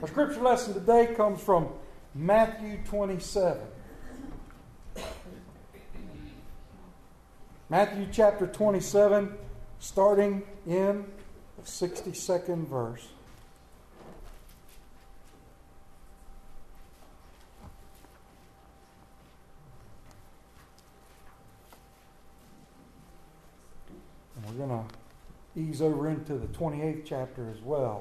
Our scripture lesson today comes from Matthew 27. Matthew chapter 27, starting in the 62nd verse. And we're going to ease over into the 28th chapter as well.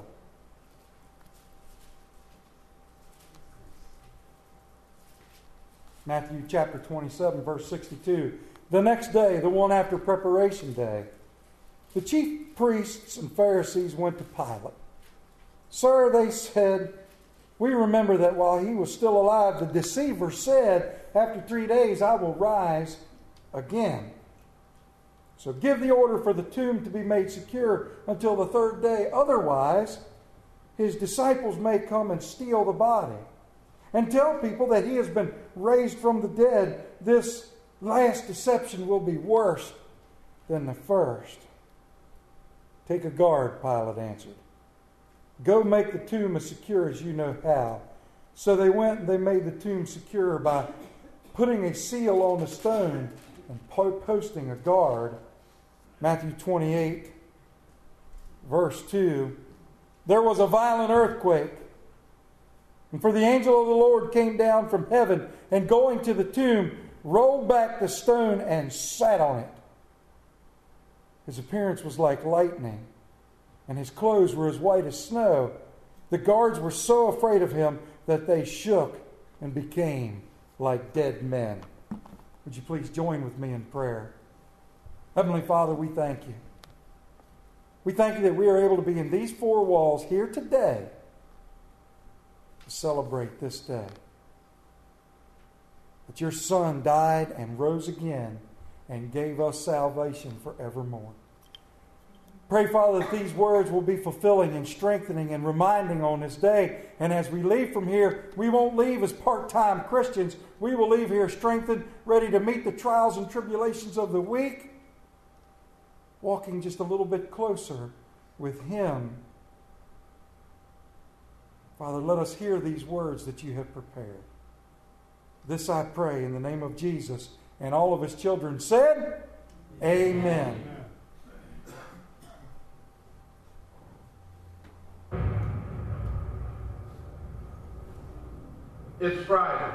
Matthew chapter 27, verse 62. The next day, the one after preparation day, the chief priests and Pharisees went to Pilate. Sir, they said, we remember that while he was still alive, the deceiver said, after 3 days I will rise again. So give the order for the tomb to be made secure until the third day. Otherwise, his disciples may come and steal the body. And tell people that he has been raised from the dead. This last deception will be worse than the first. Take a guard, Pilate answered. Go make the tomb as secure as you know how. So they went and they made the tomb secure by putting a seal on the stone and posting a guard. Matthew 28, verse 2. There was a violent earthquake. And for the angel of the Lord came down from heaven and going to the tomb, rolled back the stone and sat on it. His appearance was like lightning, and his clothes were as white as snow. The guards were so afraid of him that they shook and became like dead men. Would you please join with me in prayer? Heavenly Father, we thank you. We thank you that we are able to be in these four walls here today to celebrate this day. That your Son died and rose again and gave us salvation forevermore. Pray, Father, that these words will be fulfilling and strengthening and reminding on this day. And as we leave from here, we won't leave as part-time Christians. We will leave here strengthened, ready to meet the trials and tribulations of the week, walking just a little bit closer with Him. Father, let us hear these words that you have prepared. This I pray in the name of Jesus. And all of his children said, Amen. It's Friday.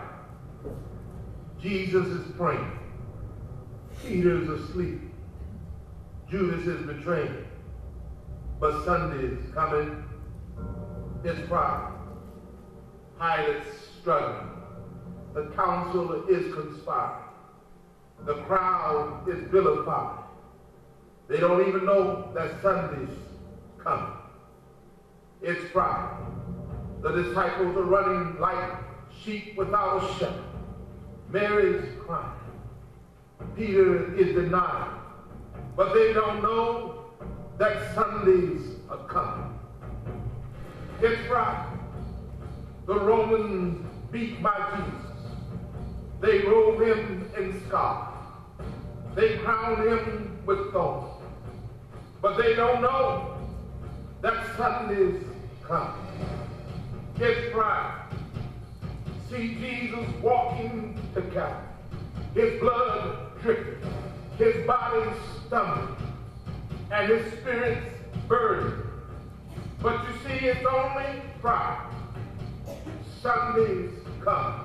Jesus is praying. Peter's asleep. Judas is betraying. But Sunday is coming. It's Friday. Pilate's struggling. The council is conspiring. The crowd is vilified. They don't even know that Sunday's coming. It's Friday. The disciples are running like sheep without a shepherd. Mary's crying. Peter is denying. But they don't know that Sundays are coming. It's Friday. The Romans beat by Jesus. They robe him in scarlet. They crown him with thorns. But they don't know that Sunday's coming. It's Friday. See Jesus walking to Calvary. His blood dripping. His body stumbling. And his spirit's burdened. But you see, it's only Friday. Sunday's coming.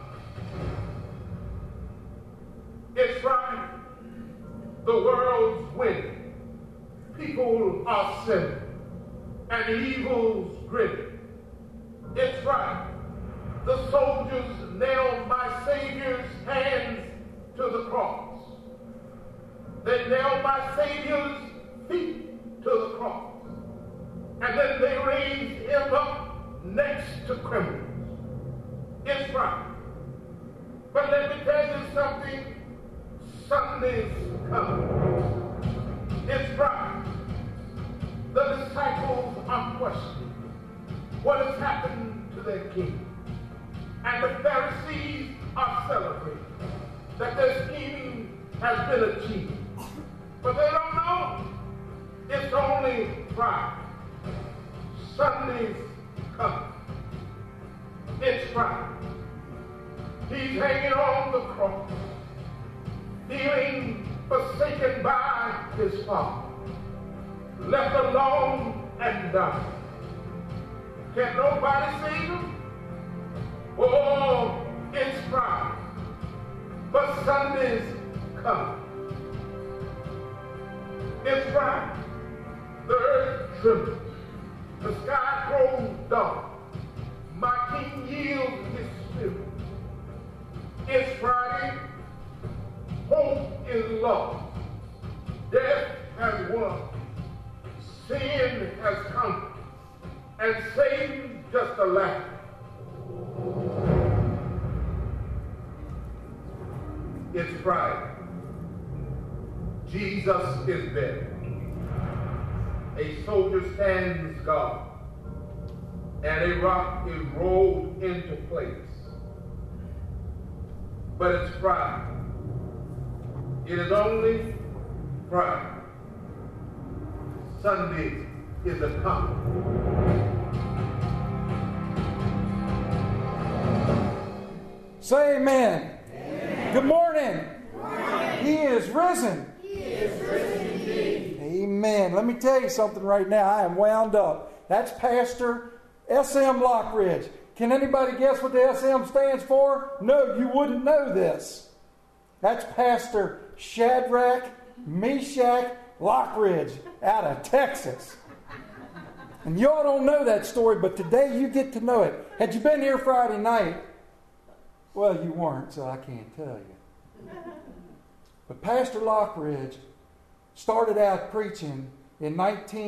It's Friday. The world's winning. People are sinning. And evil's grinning. It's Friday. The soldiers nailed my Savior's hands to the cross. They nailed my Savior's feet to the cross. And then they raised him up next to criminals. It's Friday. But let me tell you something. Sunday's coming. It's Friday. The disciples are questioning what has happened to their king. And the Pharisees are celebrating that their scheming has been achieved. But they don't know it's only Friday. Sunday's coming. Friday. He's hanging on the cross, feeling forsaken by his Father, left alone and dying. Can nobody save him? Oh, it's Friday, but Sunday's coming. It's Friday, the earth trembles, the sky grows dark, my King yields his spirit. It's Friday, hope is lost, death has won, sin has conquered, and Satan just a laugh. It's Friday. Jesus is dead. A soldier stands guard, and a rock is rolled into place. But it's Friday. It is only Friday. Sunday is a coming. Say amen. Amen. Good morning. Good morning. He is risen. He is risen indeed. Amen. Let me tell you something right now. I am wound up. That's Pastor S.M. Lockridge. Can anybody guess what the S.M. stands for? No, you wouldn't know this. That's Pastor Shadrach Meshach Lockridge out of Texas. And y'all don't know that story, but today you get to know it. Had you been here Friday night? Well, you weren't, so I can't tell you. But Pastor Lockridge started out preaching in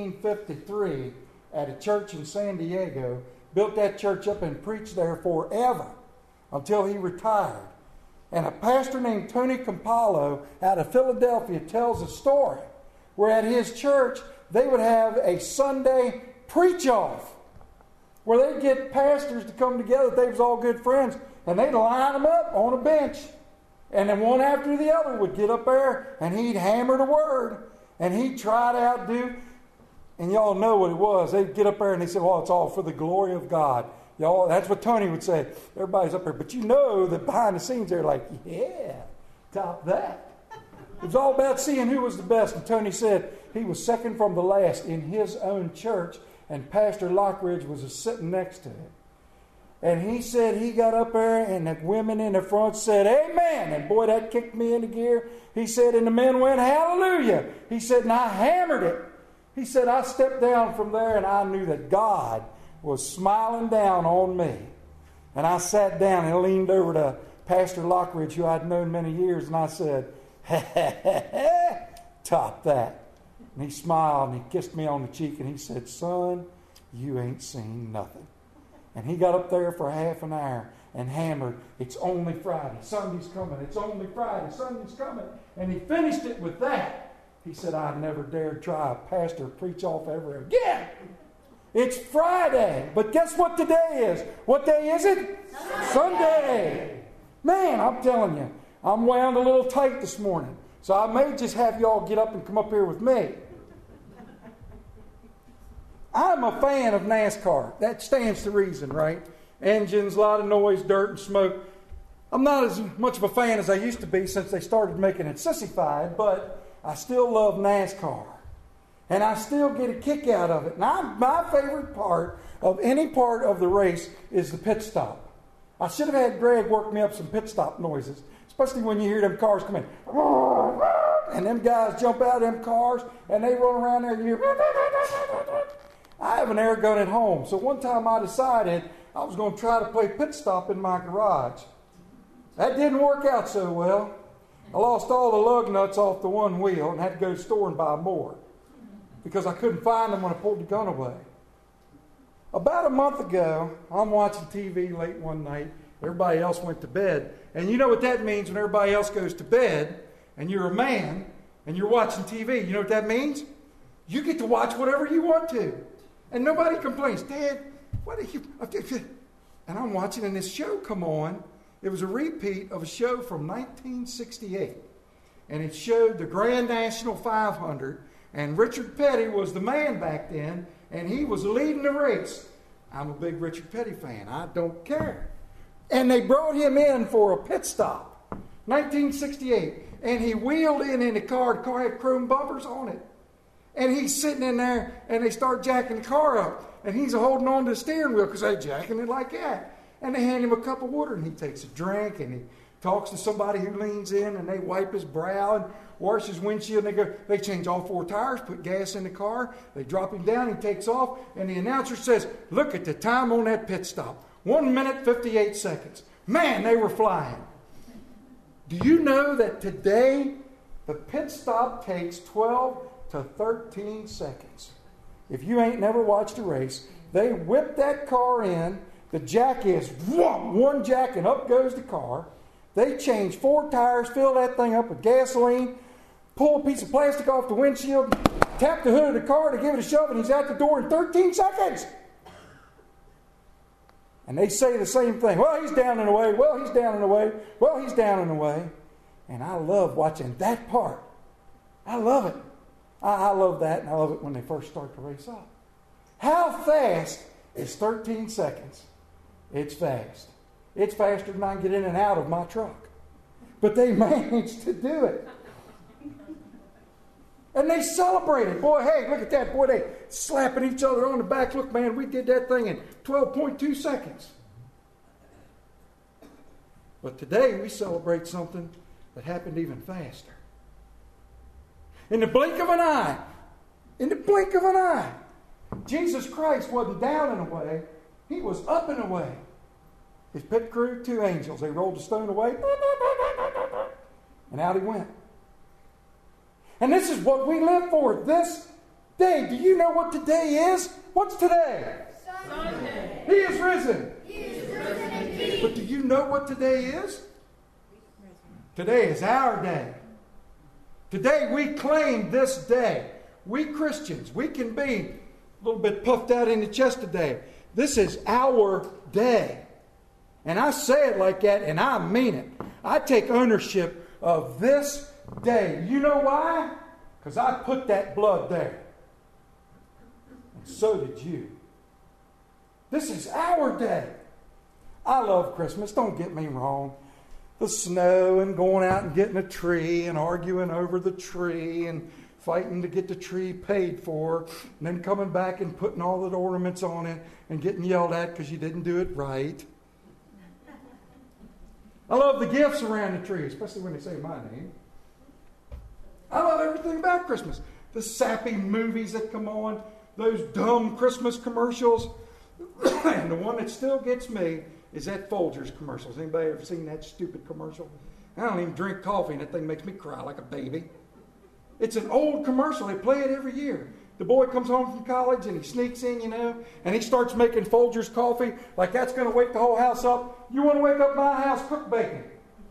1953 at a church in San Diego, built that church up and preached there forever until he retired. And a pastor named Tony Campolo out of Philadelphia tells a story where at his church they would have a Sunday preach-off where they'd get pastors to come together. They was all good friends, and they'd line them up on a bench. And then one after the other would get up there, and he'd hammer the word, and he'd try to outdo. And y'all know what it was. They'd get up there, and they said, well, it's all for the glory of God. Y'all, that's what Tony would say. Everybody's up there. But you know that behind the scenes, they're like, yeah, top that. It was all about seeing who was the best. And Tony said he was second from the last in his own church, and Pastor Lockridge was sitting next to him. And he said he got up there, and the women in the front said, amen. And boy, that kicked me into gear. He said, and the men went, hallelujah. He said, and I hammered it. He said, I stepped down from there, and I knew that God was smiling down on me. And I sat down and leaned over to Pastor Lockridge, who I'd known many years, and I said, ha, ha, ha, ha, top that. And he smiled, and he kissed me on the cheek, and he said, son, you ain't seen nothing. And he got up there for half an hour and hammered, it's only Friday, Sunday's coming, it's only Friday, Sunday's coming. And he finished it with that. He said, I never dared try a pastor preach off ever again. It's Friday. But guess what today is? What day is it? Sunday. Man, I'm telling you, I'm wound a little tight this morning. So I may just have y'all get up and come up here with me. I'm a fan of NASCAR. That stands to reason, right? Engines, a lot of noise, dirt, and smoke. I'm not as much of a fan as I used to be since they started making it sissified, but I still love NASCAR. And I still get a kick out of it. Now, my favorite part of any part of the race is the pit stop. I should have had Greg work me up some pit stop noises, especially when you hear them cars come in. And them guys jump out of them cars, and they run around there, and you hear... I have an air gun at home, so one time I decided I was going to try to play pit stop in my garage. That didn't work out so well. I lost all the lug nuts off the one wheel and had to go to the store and buy more because I couldn't find them when I pulled the gun away. About a month ago, I'm watching TV late one night. Everybody else went to bed. And you know what that means when everybody else goes to bed and you're a man and you're watching TV. You know what that means? You get to watch whatever you want to. And nobody complains. Dad, what are you... And I'm watching, and this show come on. It was a repeat of a show from 1968. And it showed the Grand National 500. And Richard Petty was the man back then. And he was leading the race. I'm a big Richard Petty fan. I don't care. And they brought him in for a pit stop. 1968. And he wheeled in the car. The car had chrome bumpers on it. And he's sitting in there, and they start jacking the car up. And he's holding on to the steering wheel because they're jacking it like that. And they hand him a cup of water, and he takes a drink, and he talks to somebody who leans in, and they wipe his brow and wash his windshield. And they change all 4 tires, put gas in the car. They drop him down, he takes off, and the announcer says, look at the time on that pit stop. 1 minute, 58 seconds. Man, they were flying. Do you know that today the pit stop takes 12 to 13 seconds? If you ain't never watched a race, they whip that car in. The jack is one jack and up goes the car. They change 4 tires, fill that thing up with gasoline, pull a piece of plastic off the windshield, tap the hood of the car to give it a shove, and he's out the door in 13 seconds. And they say the same thing. Well, he's down and away. Well, he's down and away. Well, he's down and away. And I love watching that part. I love it. I love that, and I love it when they first start to race up. How fast is 13 seconds? It's fast. It's faster than I can get in and out of my truck. But they managed to do it. And they celebrated. Boy, hey, look at that. Boy, they slapping each other on the back. Look, man, we did that thing in 12.2 seconds. But today we celebrate something that happened even faster. In the blink of an eye, Jesus Christ wasn't down and away. He was up and away. His pit crew, 2 angels. They rolled the stone away. And out he went. And this is what we live for, this day. Do you know what today is? What's today? Sunday. He is risen. He is risen indeed. But do you know what today is? Today is our day. Today we claim this day. We Christians, we can be a little bit puffed out in the chest today. This is our day. And I say it like that, and I mean it. I take ownership of this day. You know why? Because I put that blood there. And so did you. This is our day. I love Christmas, don't get me wrong. The snow and going out and getting a tree and arguing over the tree and fighting to get the tree paid for, and then coming back and putting all the ornaments on it and getting yelled at because you didn't do it right. I love the gifts around the tree, especially when they say my name. I love everything about Christmas. The sappy movies that come on, those dumb Christmas commercials. And the one that still gets me is that Folgers commercial. Has anybody ever seen that stupid commercial? I don't even drink coffee, and that thing makes me cry like a baby. It's an old commercial. They play it every year. The boy comes home from college, and he sneaks in, and he starts making Folgers coffee like that's going to wake the whole house up. You want to wake up my house? Cook bacon.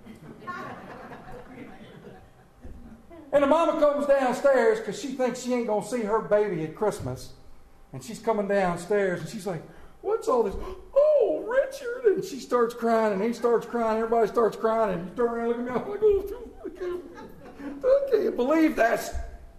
And the mama comes downstairs because she thinks she ain't going to see her baby at Christmas. And she's coming downstairs, and she's like, what's all this? Oh, Richard. And she starts crying, and he starts crying. Everybody starts crying, and you turn around and look at me. I'm like, oh, I can't believe that.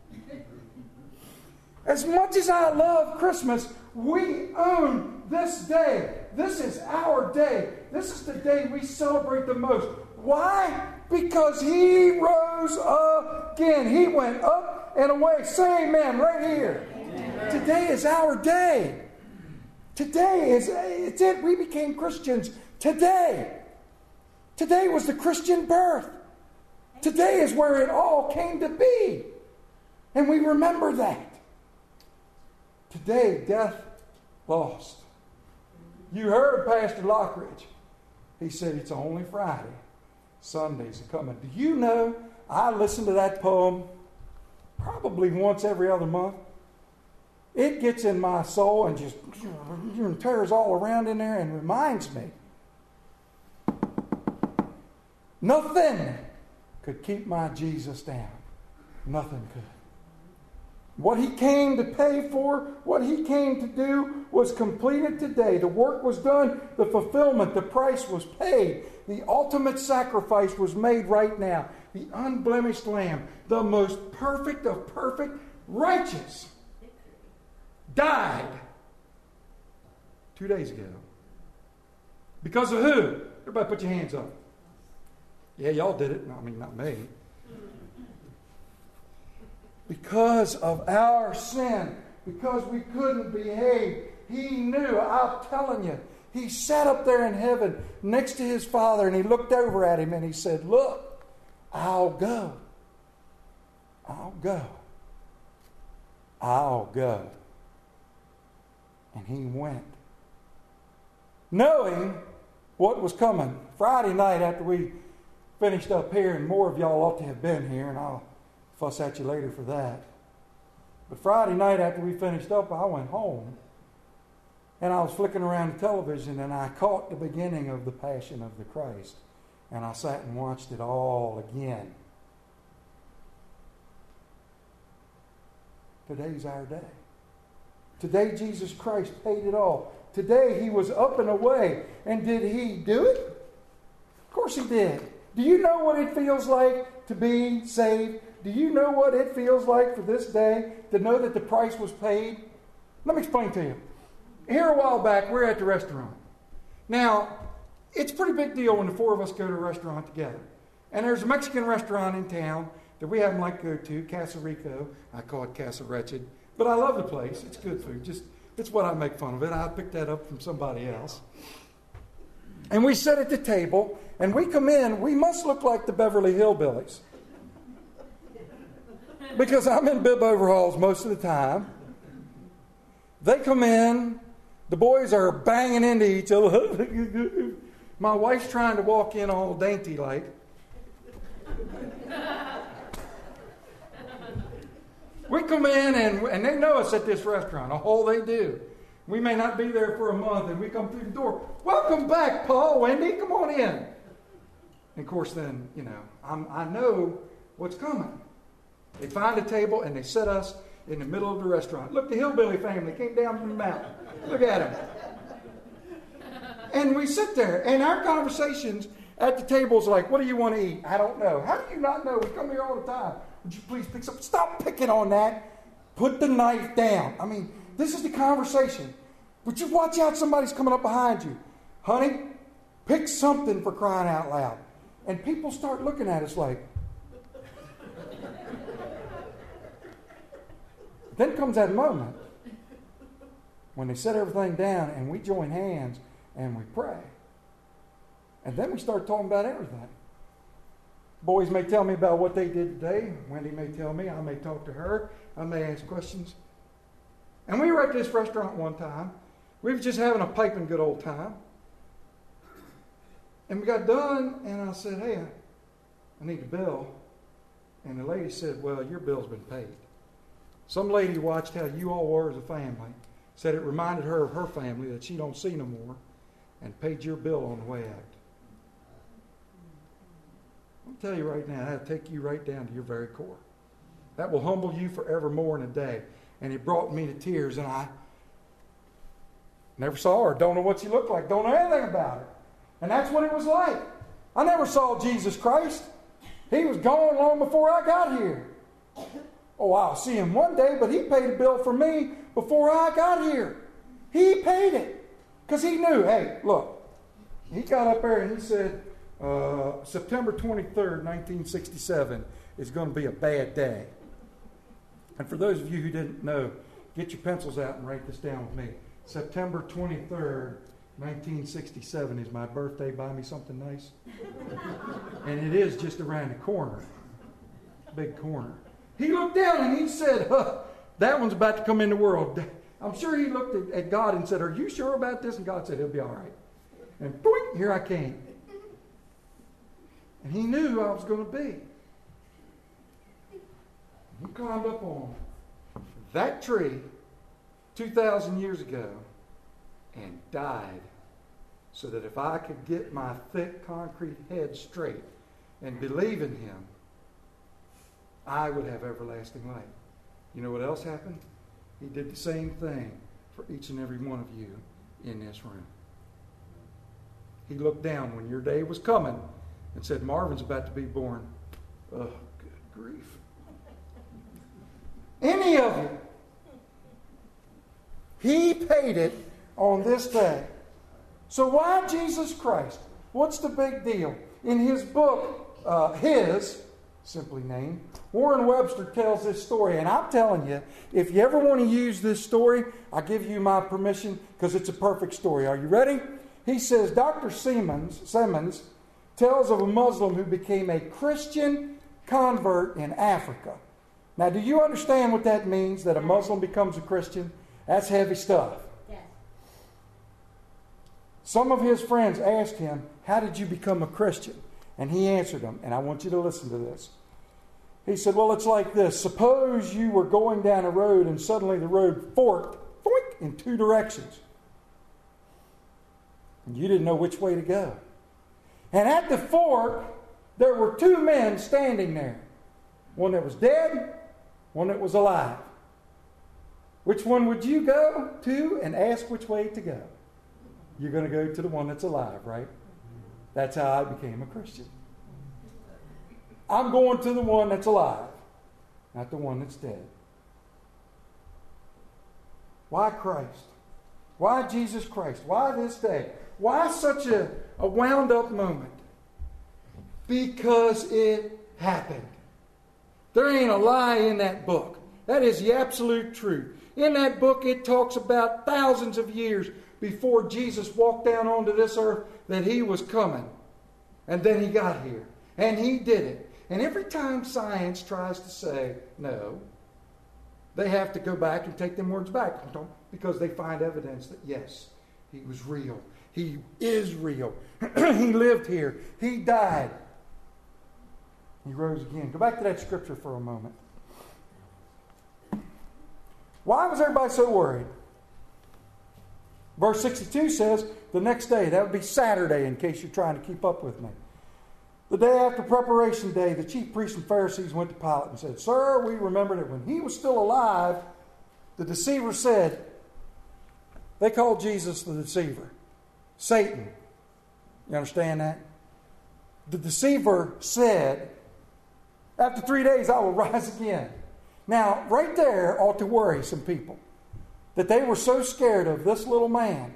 As much as I love Christmas, we own this day. This is our day. This is the day we celebrate the most. Why? Because he rose again. He went up and away. Say amen right here. Amen. Today is our day. Today is it's it. We became Christians today. Today was the Christian birth. Today is where it all came to be. And we remember that. Today, death lost. You heard Pastor Lockridge. He said it's only Friday. Sundays are coming. Do you know, I listen to that poem probably once every other month. It gets in my soul and just tears all around in there and reminds me. Nothing could keep my Jesus down. Nothing could. What he came to pay for, what he came to do was completed today. The work was done, the fulfillment, the price was paid. The ultimate sacrifice was made right now. The unblemished lamb, the most perfect of perfect, righteous, died 2 days ago. Because of who? Everybody put your hands up. Yeah, y'all did it. I mean, not me. Because of our sin, because we couldn't behave, He knew. I'm telling you, He sat up there in heaven next to His Father, and He looked over at Him and He said, look, I'll go. I'll go. I'll go. And He went, knowing what was coming. Friday night after we finished up here, and more of y'all ought to have been here, and I'll fuss at you later for that. But Friday night after we finished up, I went home, and I was flicking around the television, and I caught the beginning of the Passion of the Christ, and I sat and watched it all again. Today's our day. Today, Jesus Christ paid it all. Today, He was up and away. And did He do it? Of course He did. Do you know what it feels like to be saved? Do you know what it feels like for this day to know that the price was paid? Let me explain to you. Here a while back, we're at the restaurant. Now, it's a pretty big deal when the four of us go to a restaurant together. And there's a Mexican restaurant in town that we haven't like to go to, Casa Rico. I call it Casa Wretched. But I love the place. It's good food. It's what I make fun of it. I picked that up from somebody else. And we sit at the table, and we come in. We must look like the Beverly Hillbillies. Because I'm in bib overalls most of the time. They come in. The boys are banging into each other. My wife's trying to walk in all dainty-like. We come in, and they know us at this restaurant. Oh, they do. We may not be there for a month, and we come through the door. Welcome back, Paul, Wendy. Come on in. And of course, then, I know what's coming. They find a table, and they set us in the middle of the restaurant. Look, the Hillbilly family came down from the mountain. Look at them. And we sit there, and our conversations at the table is like, what do you want to eat? I don't know. How do you not know? We come here all the time. Would you please pick something? Stop picking on that. Put the knife down. I mean, this is the conversation. Would you watch out? Somebody's coming up behind you. Honey, pick something, for crying out loud. And people start looking at us like. Then comes that moment when they set everything down and we join hands and we pray. And then we start talking about everything. Boys may tell me about what they did today. Wendy may tell me. I may talk to her. I may ask questions. And we were at this restaurant one time. We were just having a piping good old time. And we got done, and I said, hey, I need a bill. And the lady said, well, your bill's been paid. Some lady watched how you all were as a family, said it reminded her of her family that she don't see no more, and paid your bill on the way out. I'll tell you right now, that'll take you right down to your very core. That will humble you forevermore in a day. And it brought me to tears, and I never saw her, don't know what she looked like, don't know anything about her. And that's what it was like. I never saw Jesus Christ. He was gone long before I got here. Oh, I'll see him one day, but he paid a bill for me before I got here. He paid it. Because he knew, hey, look, he got up there and he said, September 23rd, 1967 is going to be a bad day. And for those of you who didn't know, get your pencils out and write this down with me. September 23rd, 1967 is my birthday. Buy me something nice. And it is just around the corner. Big corner. He looked down and he said, that one's about to come in the world. I'm sure he looked at God and said, are you sure about this? And God said, it'll be all right. And boing, here I came. And he knew who I was going to be. He climbed up on that tree 2,000 years ago and died so that if I could get my thick concrete head straight and believe in him, I would have everlasting life. You know what else happened? He did the same thing for each and every one of you in this room. He looked down when your day was coming and said, Marvin's about to be born. Oh, good grief. Any of you. He paid it on this day. So why Jesus Christ? What's the big deal? In his book, simply named, Warren Webster tells this story. And I'm telling you, if you ever want to use this story, I give you my permission because it's a perfect story. Are you ready? He says, Dr. Simmons tells of a Muslim who became a Christian convert in Africa. Now, do you understand what that means, that a Muslim becomes a Christian? That's heavy stuff. Yes. Some of his friends asked him, how did you become a Christian? And he answered them, and I want you to listen to this. He said, well, it's like this. Suppose you were going down a road and suddenly the road forked in two directions. And you didn't know which way to go. And at the fork, there were two men standing there. One that was dead, one that was alive. Which one would you go to and ask which way to go? You're going to go to the one that's alive, right? That's how I became a Christian. I'm going to the one that's alive, not the one that's dead. Why Christ? Why Jesus Christ? Why this day? Why such a wound-up moment? Because it happened. There ain't a lie in that book. That is the absolute truth. In that book, it talks about thousands of years before Jesus walked down onto this earth that he was coming. And then he got here. And he did it. And every time science tries to say no, they have to go back and take them words back because they find evidence that, yes, he was real. He is real. He lived here. He died. He rose again. Go back to that scripture for a moment. Why was everybody so worried? Verse 62 says, the next day, that would be Saturday in case you're trying to keep up with me. The day after preparation day, the chief priests and Pharisees went to Pilate and said, Sir, we remember that when he was still alive, the deceiver said, they called Jesus the deceiver. Satan. You understand that? The deceiver said, after 3 days I will rise again. Now, right there ought to worry some people. That they were so scared of this little man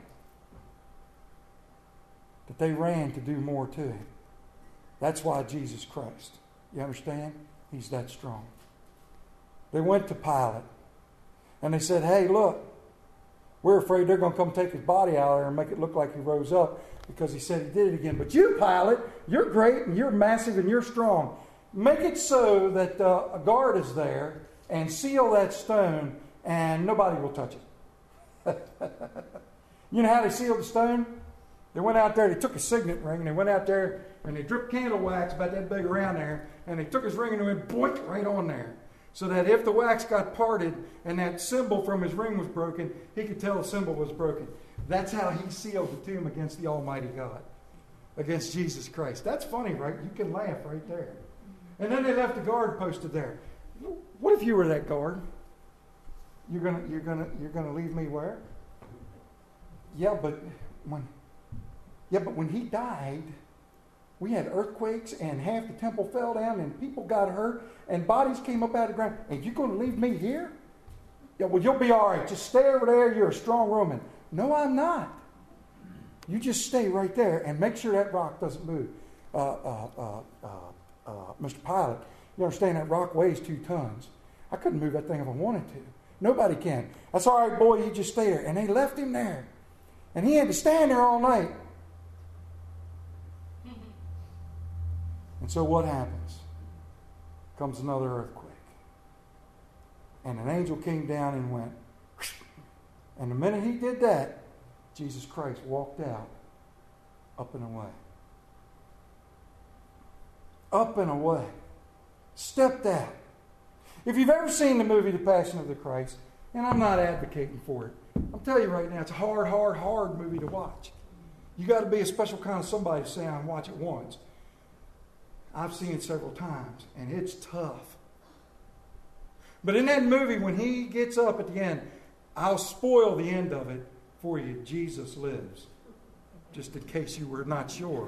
that they ran to do more to him. That's why Jesus Christ. You understand? He's that strong. They went to Pilate. And they said, hey, look, we're afraid they're going to come take his body out of there and make it look like he rose up because he said he did it again. But you, Pilate, you're great and you're massive and you're strong. Make it so that a guard is there and seal that stone and nobody will touch it. You know how they sealed the stone? They went out there, they took a signet ring, and they went out there and they dripped candle wax about that big around there, and they took his ring and they went boink right on there. So that if the wax got parted and that symbol from his ring was broken, he could tell the symbol was broken. That's how he sealed the tomb against the Almighty God, against Jesus Christ. That's funny, right? You can laugh right there. And then they left the guard posted there. What if you were that guard? You're gonna leave me where? Yeah, but when he died, we had earthquakes and half the temple fell down and people got hurt and bodies came up out of the ground. And you're going to leave me here? Yeah, well, you'll be all right. Just stay over there. You're a strong Roman. No, I'm not. You just stay right there and make sure that rock doesn't move. Mr. Pilate, you understand that rock weighs 2 tons. I couldn't move that thing if I wanted to. Nobody can. That's all right, boy, you just stay there. And they left him there. And he had to stand there all night. And so what happens? Comes another earthquake. And an angel came down and went. And the minute he did that, Jesus Christ walked out, up and away. Up and away. Stepped out. If you've ever seen the movie The Passion of the Christ, and I'm not advocating for it, I'll tell you right now, it's a hard movie to watch. You got to be a special kind of somebody to sit down and watch it once. I've seen it several times, and it's tough. But in that movie, when he gets up at the end, I'll spoil the end of it for you. Jesus lives. Just in case you were not sure.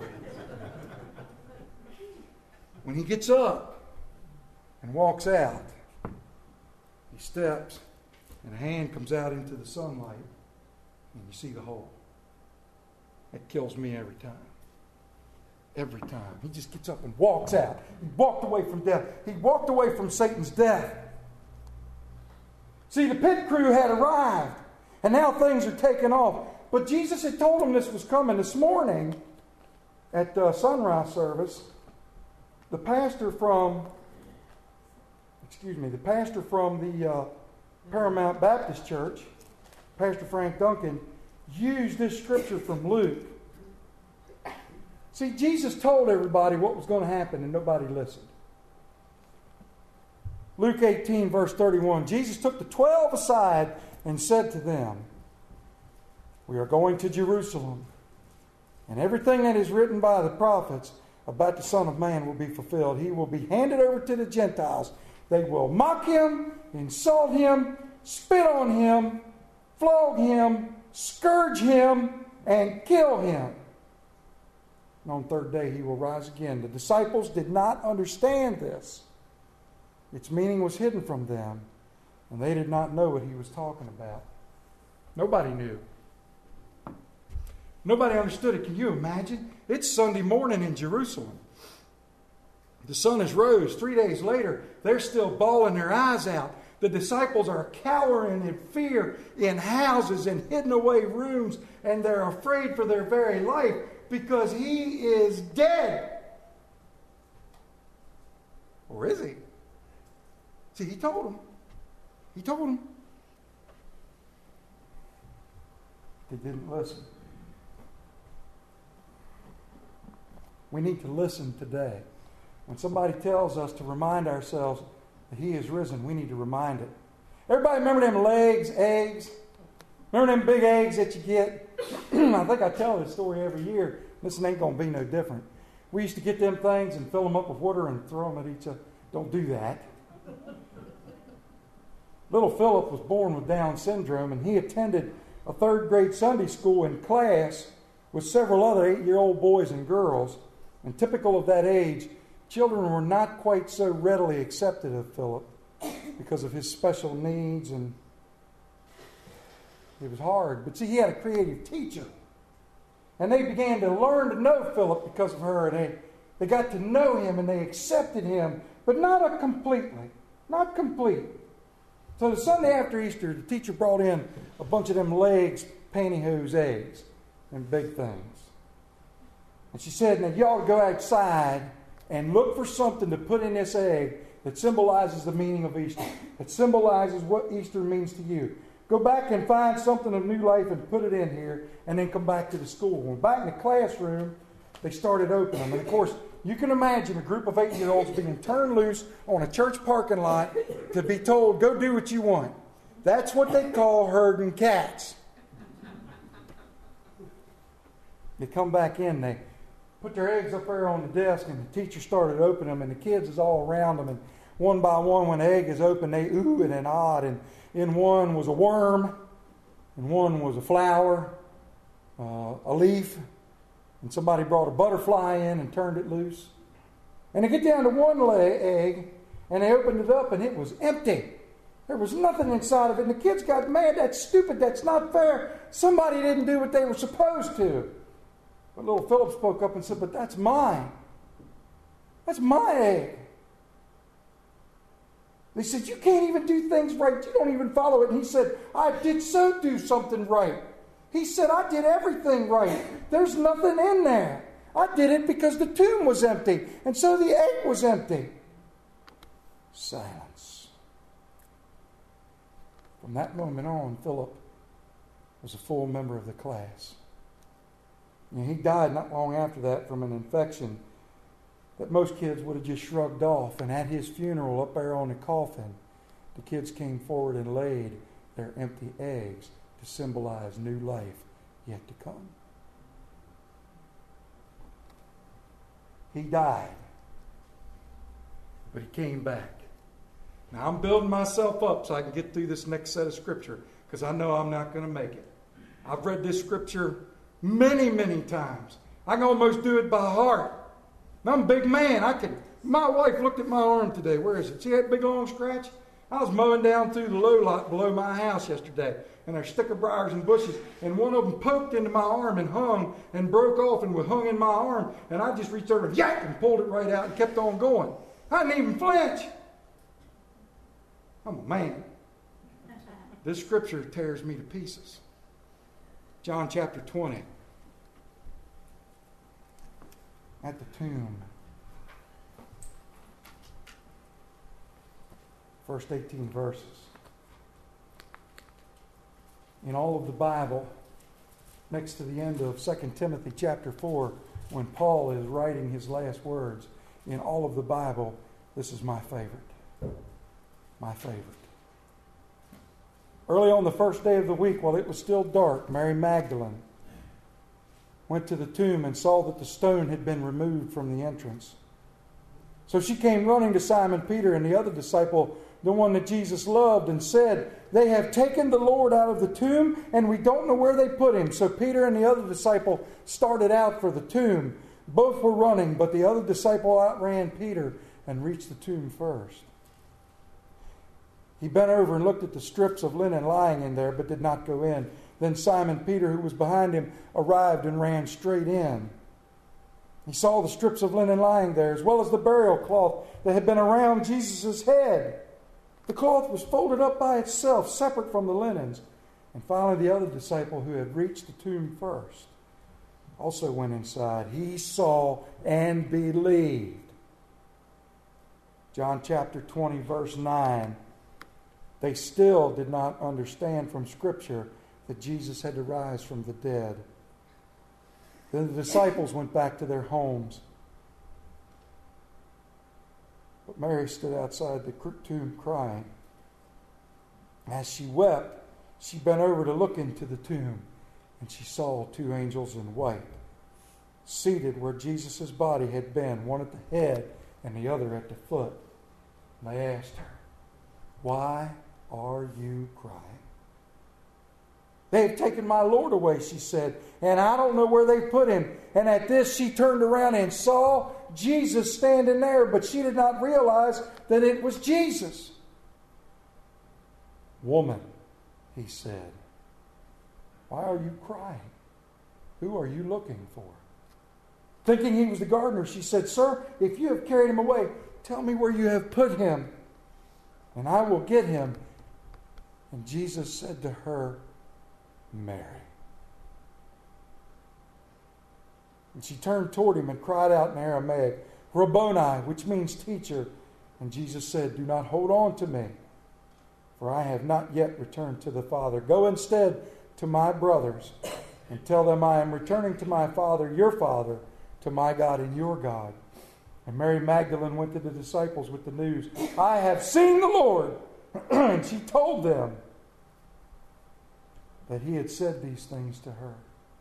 When he gets up and walks out, he steps, and a hand comes out into the sunlight, and you see the hole. That kills me every time. Every time. He just gets up and walks out. He walked away from death. He walked away from Satan's death. See, the pit crew had arrived, and now things are taking off. But Jesus had told them this was coming. This morning at sunrise service, the pastor from the Paramount Baptist Church, Pastor Frank Duncan, used this scripture from Luke. See, Jesus told everybody what was going to happen, and nobody listened. Luke 18, verse 31, Jesus took the 12 aside and said to them, "We are going to Jerusalem, and everything that is written by the prophets about the Son of Man will be fulfilled. He will be handed over to the Gentiles. They will mock him, insult him, spit on him, flog him, scourge him, and kill him. And on the third day he will rise again." The disciples did not understand this. Its meaning was hidden from them, and they did not know what he was talking about. Nobody knew. Nobody understood it. Can you imagine? It's Sunday morning in Jerusalem. The sun has rose. 3 days later, they're still bawling their eyes out. The disciples are cowering in fear in houses and hidden away rooms, and they're afraid for their very life because he is dead. Or is he? See, he told them. He told them. They didn't listen. We need to listen today. When somebody tells us to remind ourselves that he is risen, we need to remind it. Everybody remember them eggs? Remember them big eggs that you get? I think I tell this story every year. This ain't going to be no different. We used to get them things and fill them up with water and throw them at each other. Don't do that. Little Philip was born with Down syndrome, and he attended a third grade Sunday school in class with several other 8-year-old boys and girls. And typical of that age, children were not quite so readily accepted of Philip because of his special needs, and it was hard. But see, he had a creative teacher. And they began to learn to know Philip because of her. And they got to know him, and they accepted him, but not completely. Not complete. So the Sunday after Easter, the teacher brought in a bunch of them legs, pantyhose eggs, and big things. And she said, "Now you ought to go outside and look for something to put in this egg that symbolizes the meaning of Easter, that symbolizes what Easter means to you. Go back and find something of new life and put it in here, and then come back to the school." When back in the classroom, they started opening them. And of course, you can imagine a group of 8-year-olds being turned loose on a church parking lot to be told, "Go do what you want." That's what they call herding cats. They come back in, they put their eggs up there on the desk, and the teacher started opening them, and the kids is all around them. And one by one, when the egg is open, they oohed and awed. And in one was a worm, and one was a flower, a leaf, and somebody brought a butterfly in and turned it loose. And they get down to one egg, and they opened it up, and it was empty. There was nothing inside of it. And the kids got mad. "That's stupid. That's not fair. Somebody didn't do what they were supposed to." But little Philip spoke up and said, "But that's mine. That's my egg." They said, "You can't even do things right. You don't even follow it." And he said, "I did so do something right." He said, "I did everything right. There's nothing in there. I did it because the tomb was empty, and so the egg was empty." Silence. From that moment on, Philip was a full member of the class. And he died not long after that from an infection that most kids would have just shrugged off. And at his funeral, up there on the coffin, the kids came forward and laid their empty eggs to symbolize new life yet to come. He died, but he came back. Now I'm building myself up so I can get through this next set of scripture, because I know I'm not going to make it. I've read this scripture many, many times. I can almost do it by heart. I'm a big man. My wife looked at my arm today. Where is it? See that big long scratch? I was mowing down through the low lot below my house yesterday, and there's sticker briars and bushes, and one of them poked into my arm and hung and broke off and was hung in my arm, and I just reached over and yank and pulled it right out and kept on going. I didn't even flinch. I'm a man. This scripture tears me to pieces. John chapter 20. At the tomb. First 18 verses. In all of the Bible, next to the end of 2 Timothy chapter 4, when Paul is writing his last words, in all of the Bible, this is my favorite. My favorite. Early on the first day of the week, while it was still dark, Mary Magdalene went to the tomb and saw that the stone had been removed from the entrance. So she came running to Simon Peter and the other disciple, the one that Jesus loved, and said, "They have taken the Lord out of the tomb, and we don't know where they put him." So Peter and the other disciple started out for the tomb. Both were running, but the other disciple outran Peter and reached the tomb first. He bent over and looked at the strips of linen lying in there, but did not go in. Then Simon Peter, who was behind him, arrived and ran straight in. He saw the strips of linen lying there, as well as the burial cloth that had been around Jesus' head. The cloth was folded up by itself, separate from the linens. And finally, the other disciple, who had reached the tomb first, also went inside. He saw and believed. John chapter 20, verse 9. They still did not understand from Scripture that Jesus had to rise from the dead. Then the disciples went back to their homes. But Mary stood outside the tomb crying. As she wept, she bent over to look into the tomb, and she saw two angels in white, seated where Jesus' body had been, one at the head and the other at the foot. And they asked her, "Why are you crying?" "They have taken my Lord away," she said, "and I don't know where they put him." And at this she turned around and saw Jesus standing there, but she did not realize that it was Jesus. "Woman," he said, "why are you crying? Who are you looking for?" Thinking he was the gardener, she said, "Sir, if you have carried him away, tell me where you have put him, and I will get him." And Jesus said to her, "Mary." And she turned toward him and cried out in Aramaic, "Rabboni," which means teacher. And Jesus said, "Do not hold on to me, for I have not yet returned to the Father. Go instead to my brothers and tell them I am returning to my Father, your Father, to my God and your God." And Mary Magdalene went to the disciples with the news, "I have seen the Lord." And she told them that he had said these things to her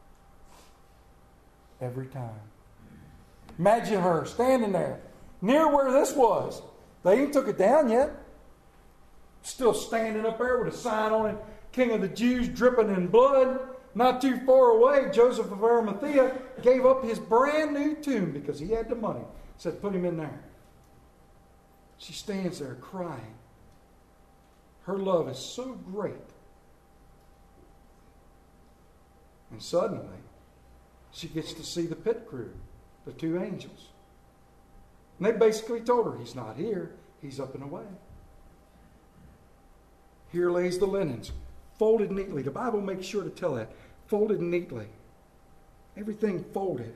every time. Imagine her standing there near where this was. They ain't took it down yet. Still standing up there with a sign on it, "King of the Jews," dripping in blood. Not too far away, Joseph of Arimathea gave up his brand new tomb because he had the money. Said, "Put him in there." She stands there crying. Her love is so great. And suddenly, she gets to see the pit crew, the two angels. And they basically told her, "He's not here. He's up and away." Here lays the linens, folded neatly. The Bible makes sure to tell that. Folded neatly. Everything folded.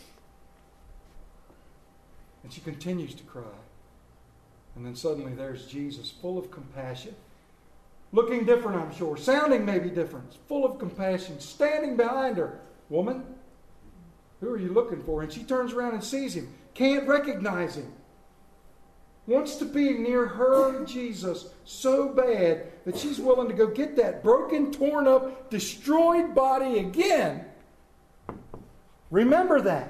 And she continues to cry. And then suddenly there's Jesus, full of compassion. Looking different, I'm sure. Sounding maybe different. Full of compassion. Standing behind her. "Woman, who are you looking for?" And she turns around and sees him. Can't recognize him. Wants to be near her, Jesus, so bad that she's willing to go get that broken, torn up, destroyed body again. Remember that.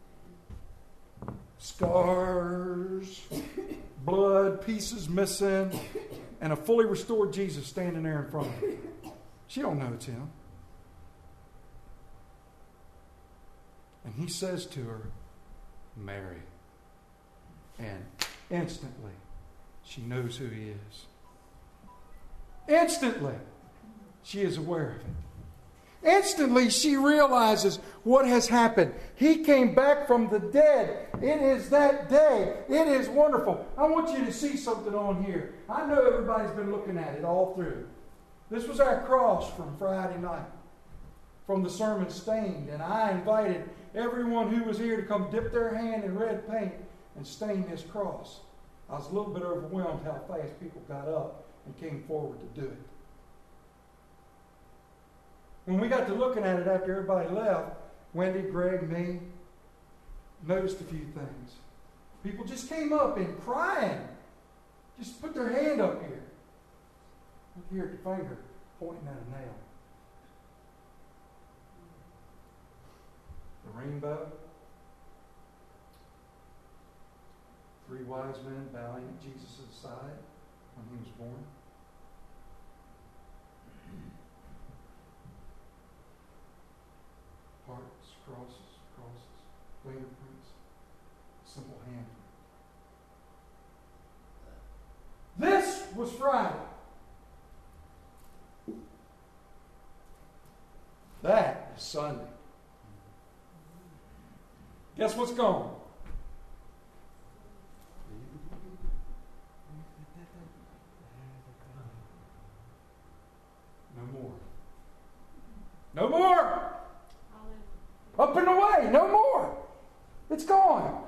Scars, blood, pieces missing, and a fully restored Jesus standing there in front of her. She don't know it's him. And he says to her, "Mary." And instantly, she knows who he is. Instantly, she is aware of it. Instantly, she realizes what has happened. He came back from the dead. It is that day. It is wonderful. I want you to see something on here. I know everybody's been looking at it all through. This was our cross from Friday night, from the sermon Stained. And I invited everyone who was here to come dip their hand in red paint and stain this cross. I was a little bit overwhelmed how fast people got up and came forward to do it. When we got to looking at it after everybody left, Wendy, Greg, me, noticed a few things. People just came up and crying. Just put their hand up here. Look here at the finger pointing at a nail. The rainbow. 3 wise men bowing at Jesus' side when he was born. Hearts, crosses, fingerprints, simple handprint. This was Friday. That is Sunday. Guess what's gone? No more. No more! Up and away, no more. It's gone.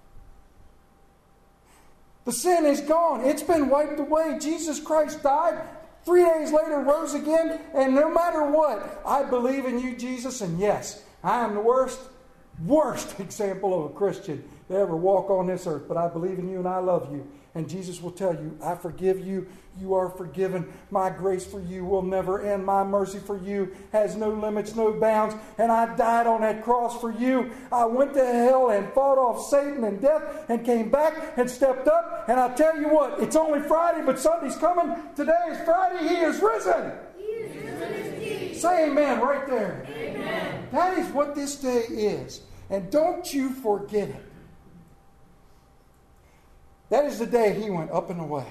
The sin is gone. It's been wiped away. Jesus Christ died. 3 days later, rose again. And no matter what, I believe in you, Jesus. And yes, I am the worst example of a Christian to ever walk on this earth. But I believe in you and I love you. And Jesus will tell you, I forgive you. You are forgiven. My grace for you will never end. My mercy for you has no limits, no bounds. And I died on that cross for you. I went to hell and fought off Satan and death and came back and stepped up. And I tell you what, it's only Friday, but Sunday's coming. Today is Friday. He is risen. He is risen indeed. Say amen right there. Amen. That is what this day is. And don't you forget it. That is the day he went up and away.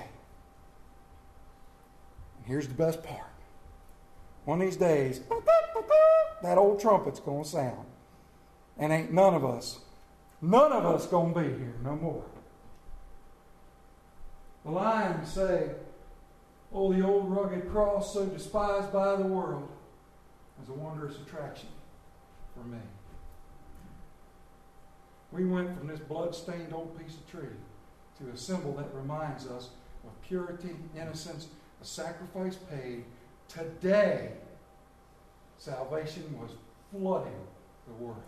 And here's the best part. One of these days, that old trumpet's going to sound. And ain't none of us going to be here no more. The lions say, oh, the old rugged cross so despised by the world is a wondrous attraction for me. We went from this blood-stained old piece of tree to a symbol that reminds us of purity, innocence, a sacrifice paid. Today, salvation was flooding the world.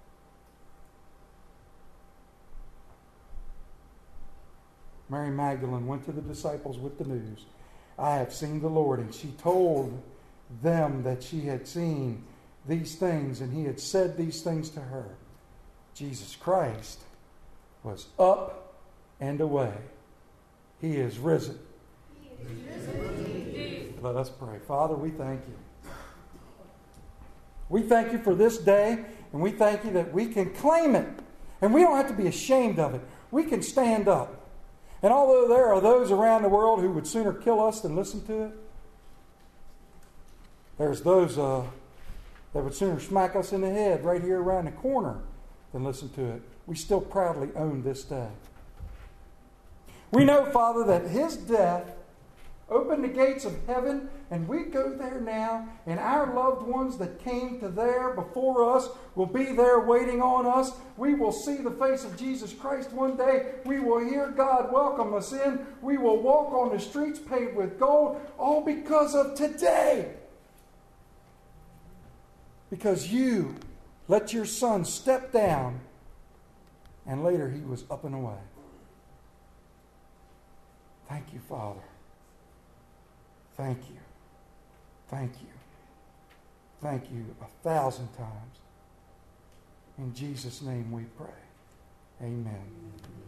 Mary Magdalene went to the disciples with the news. I have seen the Lord. And she told them that she had seen these things and he had said these things to her. Jesus Christ was up and away. He is risen. He is risen indeed. Let us pray. Father, we thank you. We thank you for this day, and we thank you that we can claim it. And we don't have to be ashamed of it. We can stand up. And although there are those around the world who would sooner kill us than listen to it, there's those that would sooner smack us in the head right here around the corner than listen to it. We still proudly own this day. We know, Father, that his death opened the gates of heaven, and we go there now, and our loved ones that came to there before us will be there waiting on us. We will see the face of Jesus Christ one day. We will hear God welcome us in. We will walk on the streets paved with gold, all because of today. Because you let your Son step down, and later he was up and away. Thank you, Father. Thank you. Thank you. Thank you 1,000 times. In Jesus' name we pray. Amen.